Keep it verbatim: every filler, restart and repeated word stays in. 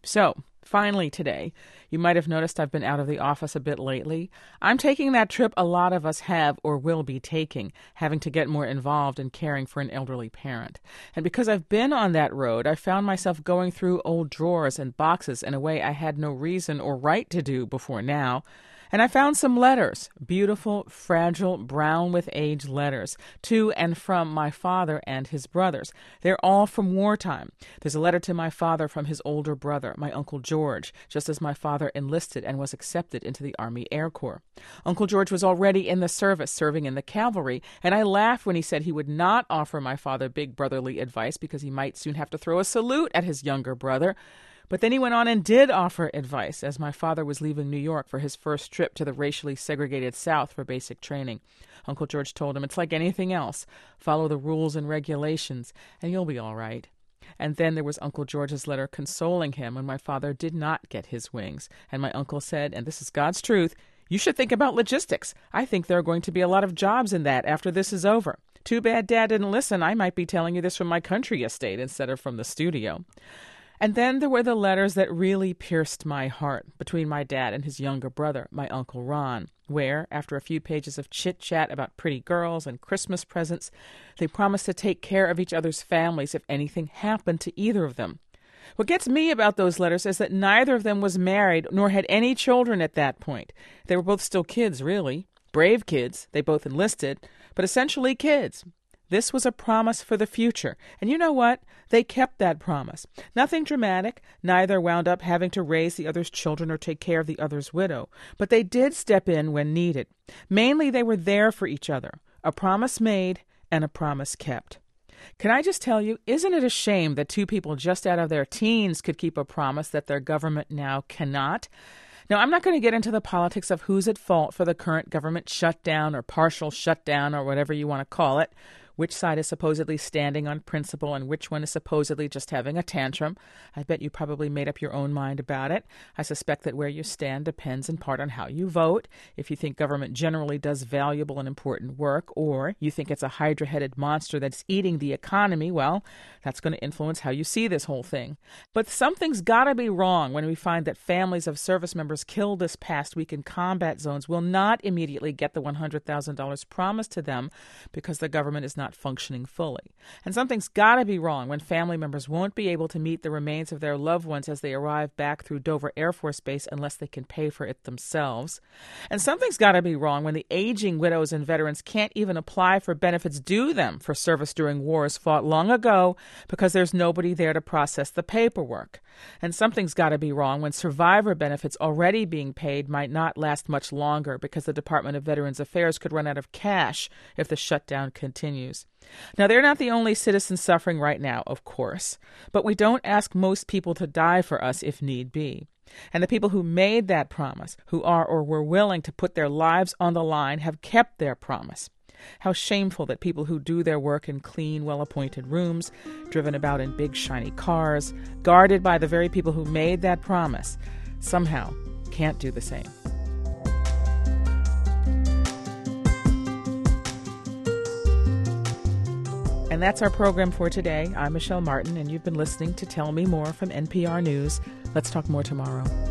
So, finally today, you might have noticed I've been out of the office a bit lately. I'm taking that trip a lot of us have or will be taking, having to get more involved in caring for an elderly parent. And because I've been on that road, I found myself going through old drawers and boxes in a way I had no reason or right to do before now. And I found some letters, beautiful, fragile, brown with age letters, to and from my father and his brothers. They're all from wartime. There's a letter to my father from his older brother, my Uncle George, just as my father enlisted and was accepted into the Army Air Corps. Uncle George was already in the service, serving in the cavalry, and I laughed when he said he would not offer my father big brotherly advice because he might soon have to throw a salute at his younger brother. But then he went on and did offer advice as my father was leaving New York for his first trip to the racially segregated South for basic training. Uncle George told him, it's like anything else. Follow the rules and regulations, and you'll be all right. And then there was Uncle George's letter consoling him when my father did not get his wings. And my uncle said, and this is God's truth, you should think about logistics. I think there are going to be a lot of jobs in that after this is over. Too bad Dad didn't listen. I might be telling you this from my country estate instead of from the studio. And then there were the letters that really pierced my heart between my dad and his younger brother, my Uncle Ron, where, after a few pages of chit-chat about pretty girls and Christmas presents, they promised to take care of each other's families if anything happened to either of them. What gets me about those letters is that neither of them was married nor had any children at that point. They were both still kids, really. Brave kids. They both enlisted, but essentially kids. This was a promise for the future. And you know what? They kept that promise. Nothing dramatic. Neither wound up having to raise the other's children or take care of the other's widow. But they did step in when needed. Mainly, they were there for each other. A promise made and a promise kept. Can I just tell you, isn't it a shame that two people just out of their teens could keep a promise that their government now cannot? Now, I'm not going to get into the politics of who's at fault for the current government shutdown or partial shutdown or whatever you want to call it. Which side is supposedly standing on principle and which one is supposedly just having a tantrum. I bet you probably made up your own mind about it. I suspect that where you stand depends in part on how you vote. If you think government generally does valuable and important work, or you think it's a hydra-headed monster that's eating the economy, well, that's going to influence how you see this whole thing. But something's got to be wrong when we find that families of service members killed this past week in combat zones will not immediately get the one hundred thousand dollars promised to them because the government is not functioning fully. And something's got to be wrong when family members won't be able to meet the remains of their loved ones as they arrive back through Dover Air Force Base unless they can pay for it themselves. And something's got to be wrong when the aging widows and veterans can't even apply for benefits due them for service during wars fought long ago because there's nobody there to process the paperwork. And something's got to be wrong when survivor benefits already being paid might not last much longer because the Department of Veterans Affairs could run out of cash if the shutdown continues. Now, they're not the only citizens suffering right now, of course, but we don't ask most people to die for us if need be. And the people who made that promise, who are or were willing to put their lives on the line, have kept their promise. How shameful that people who do their work in clean, well-appointed rooms, driven about in big, shiny cars, guarded by the very people who made that promise, somehow can't do the same. And that's our program for today. I'm Michelle Martin, and you've been listening to Tell Me More from N P R News. Let's talk more tomorrow.